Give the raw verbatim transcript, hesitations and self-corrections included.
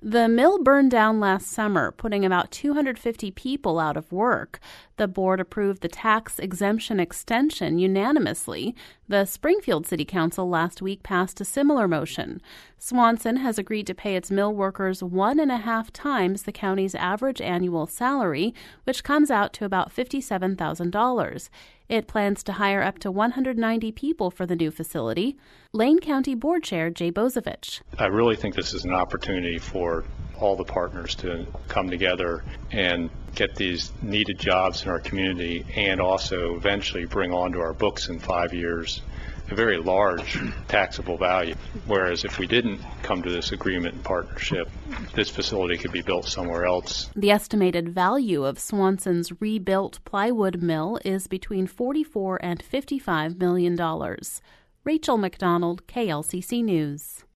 The mill burned down last summer, putting about two hundred fifty people out of work. The board approved the tax exemption extension unanimously. The Springfield City Council last week passed a similar motion. Swanson has agreed to pay its mill workers one and a half times the county's average annual salary, which comes out to about fifty-seven thousand dollars. It plans to hire up to one hundred ninety people for the new facility. Lane County Board Chair Jay Bozovich. I really think this is an opportunity for all the partners to come together and get these needed jobs in our community, and also eventually bring onto our books in five years a very large taxable value. Whereas if we didn't come to this agreement and partnership, this facility could be built somewhere else. The estimated value of Swanson's rebuilt plywood mill is between forty-four and fifty-five million dollars. Rachel McDonald, K L C C News.